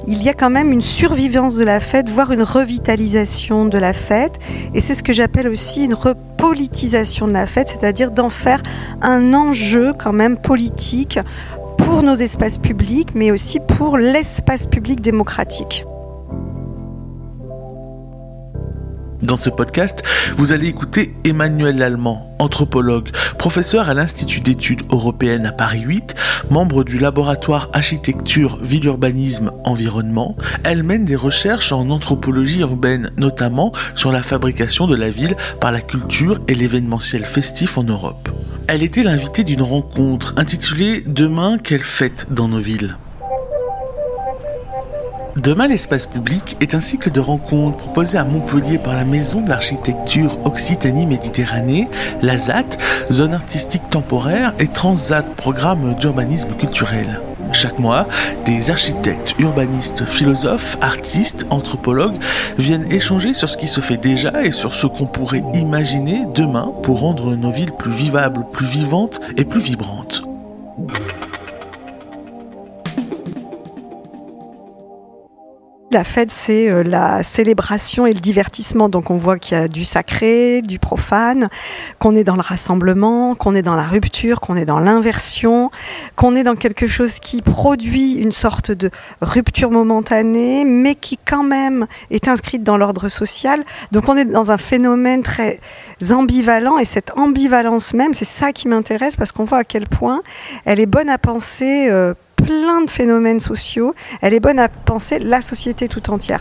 il y a quand même une survivance de la fête, voire une revitalisation de la fête. Et c'est ce que j'appelle aussi une repolitisation de la fête, c'est-à-dire d'en faire un enjeu quand même politique pour nos espaces publics, mais aussi pour l'espace public démocratique. Dans ce podcast, vous allez écouter Emmanuelle Lallemand, anthropologue, professeure à l'Institut d'études européennes à Paris 8, membre du laboratoire Architecture, Ville, Urbanisme, Environnement. Elle mène des recherches en anthropologie urbaine, notamment sur la fabrication de la ville par la culture et l'événementiel festif en Europe. Elle était l'invitée d'une rencontre intitulée « Demain, quelle fête dans nos villes ?» Demain, l'espace public est un cycle de rencontres proposé à Montpellier par la Maison de l'Architecture Occitanie-Méditerranée, la ZAT, Zone Artistique Temporaire, et Transat, Programme d'Urbanisme Culturel. Chaque mois, des architectes, urbanistes, philosophes, artistes, anthropologues viennent échanger sur ce qui se fait déjà et sur ce qu'on pourrait imaginer demain pour rendre nos villes plus vivables, plus vivantes et plus vibrantes. La fête, c'est la célébration et le divertissement. Donc on voit qu'il y a du sacré, du profane, qu'on est dans le rassemblement, qu'on est dans la rupture, qu'on est dans l'inversion, qu'on est dans quelque chose qui produit une sorte de rupture momentanée, mais qui quand même est inscrite dans l'ordre social. Donc on est dans un phénomène très ambivalent, et cette ambivalence même, c'est ça qui m'intéresse, parce qu'on voit à quel point elle est bonne à penser plein de phénomènes sociaux, elle est bonne à penser la société tout entière.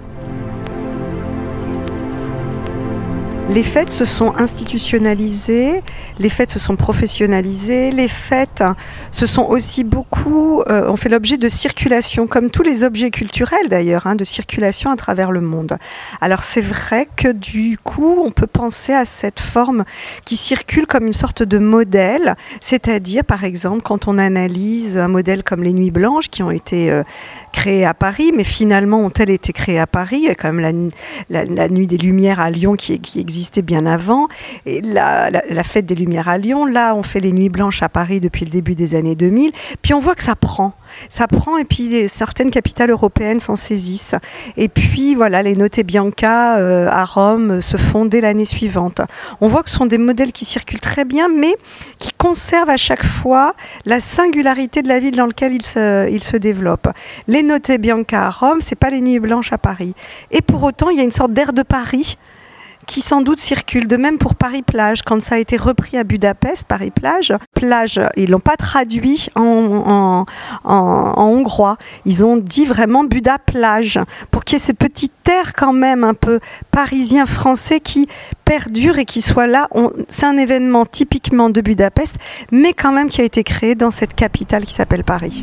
Les fêtes se sont institutionnalisées, les fêtes se sont professionnalisées, les fêtes se sont aussi beaucoup, ont fait l'objet de circulation, comme tous les objets culturels d'ailleurs, de circulation à travers le monde. Alors c'est vrai que du coup, on peut penser à cette forme qui circule comme une sorte de modèle, c'est-à-dire par exemple quand on analyse un modèle comme les Nuits Blanches qui ont été créées à Paris, mais finalement ont-elles été créées à Paris ? Il y a quand même la Nuit des Lumières à Lyon qui existait bien avant, et la fête des Lumières à Lyon, là on fait les Nuits Blanches à Paris depuis le début des années 2000, puis on voit que ça prend, et puis certaines capitales européennes s'en saisissent, et puis voilà, les Notte Bianca à Rome se font dès l'année suivante. On voit que ce sont des modèles qui circulent très bien, mais qui conservent à chaque fois la singularité de la ville dans laquelle ils se développent. Les Notte Bianca à Rome, c'est pas les Nuits Blanches à Paris, et pour autant il y a une sorte d'air de Paris qui sans doute circule. De même pour Paris-Plage, quand ça a été repris à Budapest, Paris-Plage, ils l'ont pas traduit en hongrois. Ils ont dit vraiment Buda-Plage, pour qu'il y ait ces petits airs quand même un peu parisiens français qui perdurent et qui soient là. C'est un événement typiquement de Budapest, mais quand même qui a été créé dans cette capitale qui s'appelle Paris.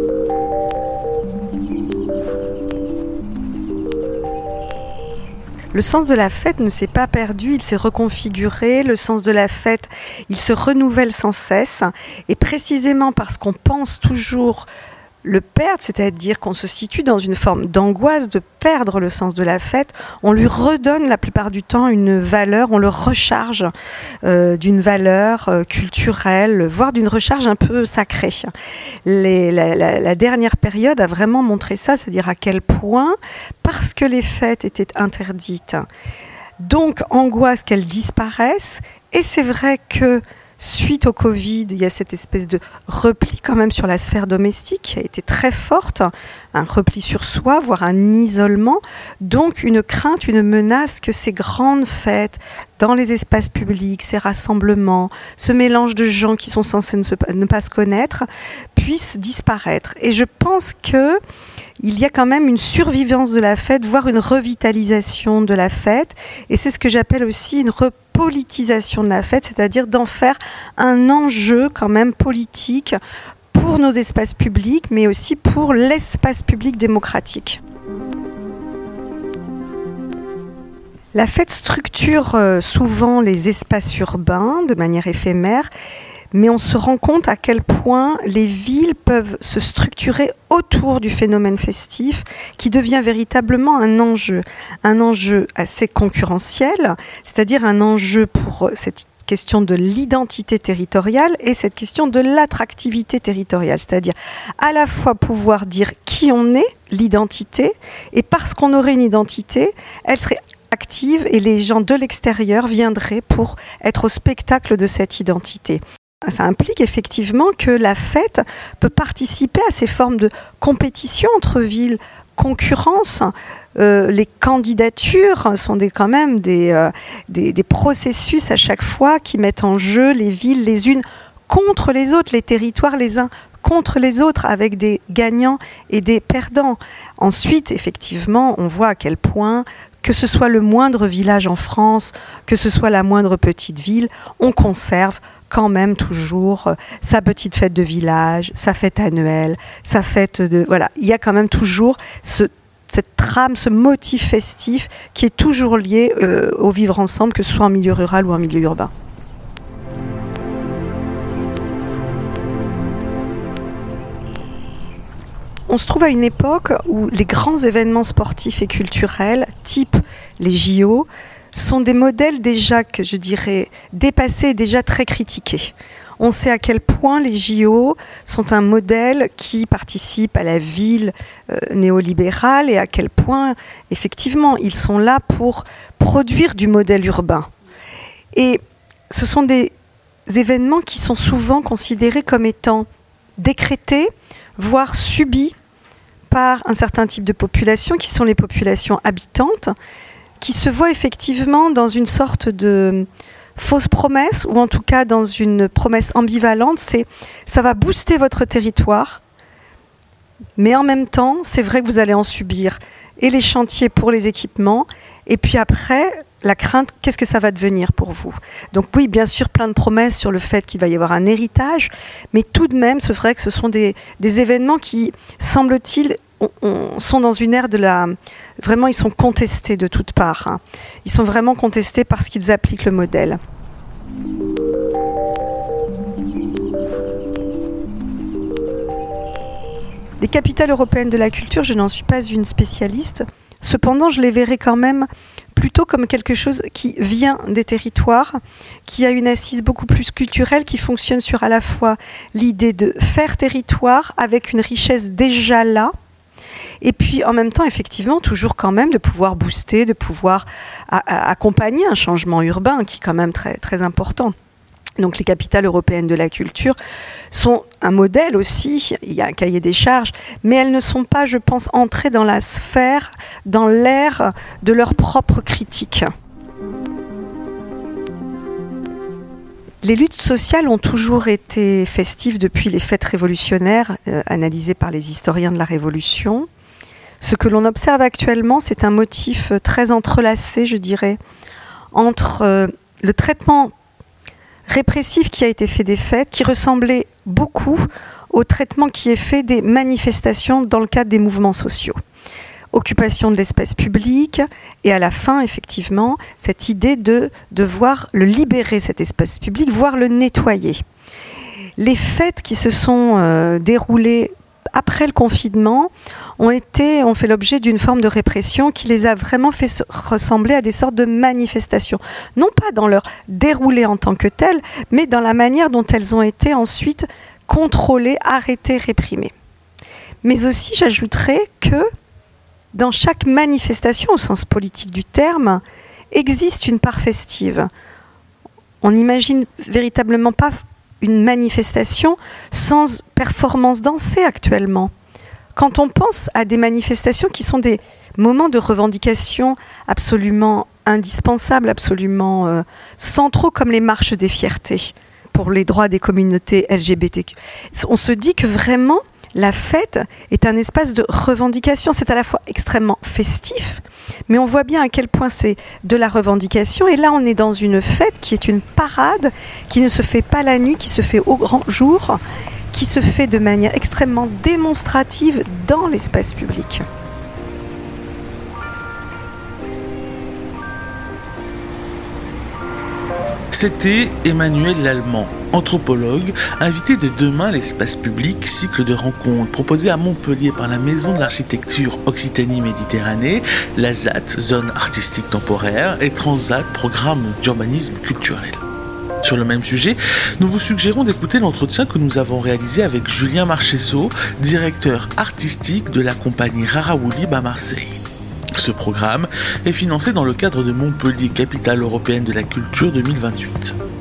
Le sens de la fête ne s'est pas perdu, il s'est reconfiguré. Le sens de la fête, il se renouvelle sans cesse. Et précisément parce qu'on pense toujours le perdre, c'est-à-dire qu'on se situe dans une forme d'angoisse de perdre le sens de la fête, on lui redonne la plupart du temps une valeur, on le recharge d'une valeur culturelle, voire d'une recharge un peu sacrée. La dernière période a vraiment montré ça, c'est-à-dire à quel point, parce que les fêtes étaient interdites, donc angoisse qu'elles disparaissent, et c'est vrai que suite au Covid, il y a cette espèce de repli quand même sur la sphère domestique qui a été très forte, un repli sur soi, voire un isolement, donc une crainte, une menace que ces grandes fêtes dans les espaces publics, ces rassemblements, ce mélange de gens qui sont censés ne pas se connaître, puissent disparaître. Et je pense que il y a quand même une survivance de la fête, voire une revitalisation de la fête. Et c'est ce que j'appelle aussi une repolitisation de la fête, c'est-à-dire d'en faire un enjeu quand même politique pour nos espaces publics, mais aussi pour l'espace public démocratique. La fête structure souvent les espaces urbains de manière éphémère, mais on se rend compte à quel point les villes peuvent se structurer autour du phénomène festif qui devient véritablement un enjeu assez concurrentiel, c'est-à-dire un enjeu pour cette question de l'identité territoriale et cette question de l'attractivité territoriale, c'est-à-dire à la fois pouvoir dire qui on est, l'identité, et parce qu'on aurait une identité, elle serait active et les gens de l'extérieur viendraient pour être au spectacle de cette identité. Ça implique effectivement que la fête peut participer à ces formes de compétition entre villes, concurrence. Les candidatures sont quand même des processus à chaque fois qui mettent en jeu les villes les unes contre les autres, les territoires les uns contre les autres, avec des gagnants et des perdants. Ensuite, effectivement, on voit à quel point, que ce soit le moindre village en France, que ce soit la moindre petite ville, on conserve quand même toujours sa petite fête de village, sa fête annuelle, sa fête de... Voilà, il y a quand même toujours cette trame, ce motif festif qui est toujours lié au vivre ensemble, que ce soit en milieu rural ou en milieu urbain. On se trouve à une époque où les grands événements sportifs et culturels, type les JO, sont des modèles déjà, que je dirais, dépassés et déjà très critiqués. On sait à quel point les JO sont un modèle qui participe à la ville néolibérale et à quel point, effectivement, ils sont là pour produire du modèle urbain. Et ce sont des événements qui sont souvent considérés comme étant décrétés, voire subis par un certain type de population, qui sont les populations habitantes, qui se voient effectivement dans une sorte de fausse promesse, ou en tout cas dans une promesse ambivalente, c'est ça va booster votre territoire, mais en même temps, c'est vrai que vous allez en subir et les chantiers pour les équipements, et puis après, la crainte, qu'est-ce que ça va devenir pour vous? Donc oui, bien sûr, plein de promesses sur le fait qu'il va y avoir un héritage, mais tout de même, c'est vrai que ce sont des événements qui, semble-t-il, sont dans une ère de la... Vraiment, ils sont contestés de toutes parts. Hein. Ils sont vraiment contestés parce qu'ils appliquent le modèle. Les capitales européennes de la culture, je n'en suis pas une spécialiste. Cependant, je les verrai quand même plutôt comme quelque chose qui vient des territoires, qui a une assise beaucoup plus culturelle, qui fonctionne sur à la fois l'idée de faire territoire avec une richesse déjà là, et puis en même temps, effectivement, toujours quand même de pouvoir booster, de pouvoir accompagner un changement urbain qui est quand même très, très important. Donc les capitales européennes de la culture sont un modèle aussi, il y a un cahier des charges, mais elles ne sont pas, je pense, entrées dans la sphère, dans l'ère de leur propre critique. Les luttes sociales ont toujours été festives depuis les fêtes révolutionnaires, analysées par les historiens de la Révolution. Ce que l'on observe actuellement, c'est un motif très entrelacé, je dirais, entre le traitement répressif qui a été fait des fêtes, qui ressemblait beaucoup au traitement qui est fait des manifestations dans le cadre des mouvements sociaux. Occupation de l'espace public, et à la fin, effectivement, cette idée de devoir le libérer, cet espace public, voire le nettoyer. Les fêtes qui se sont déroulées après le confinement ont fait l'objet d'une forme de répression qui les a vraiment fait ressembler à des sortes de manifestations. Non pas dans leur déroulé en tant que tel, mais dans la manière dont elles ont été ensuite contrôlées, arrêtées, réprimées. Mais aussi, j'ajouterais que dans chaque manifestation, au sens politique du terme, existe une part festive. On n'imagine véritablement pas une manifestation sans performance dansée actuellement. Quand on pense à des manifestations qui sont des moments de revendication absolument indispensables, absolument centraux, comme les marches des fiertés pour les droits des communautés LGBTQ, on se dit que vraiment la fête est un espace de revendication. C'est à la fois extrêmement festif, mais on voit bien à quel point c'est de la revendication. Et là, on est dans une fête qui est une parade, qui ne se fait pas la nuit, qui se fait au grand jour, qui se fait de manière extrêmement démonstrative dans l'espace public. C'était Emmanuel Lallemand, anthropologue, invité de Demain l'espace public, cycle de rencontres proposé à Montpellier par la Maison de l'Architecture Occitanie-Méditerranée, la ZAT, Zone Artistique Temporaire, et Transat, Programme d'Urbanisme Culturel. Sur le même sujet, nous vous suggérons d'écouter l'entretien que nous avons réalisé avec Julien Marchesso, directeur artistique de la compagnie Raraoulib à Marseille. Ce programme est financé dans le cadre de Montpellier, capitale européenne de la culture 2028.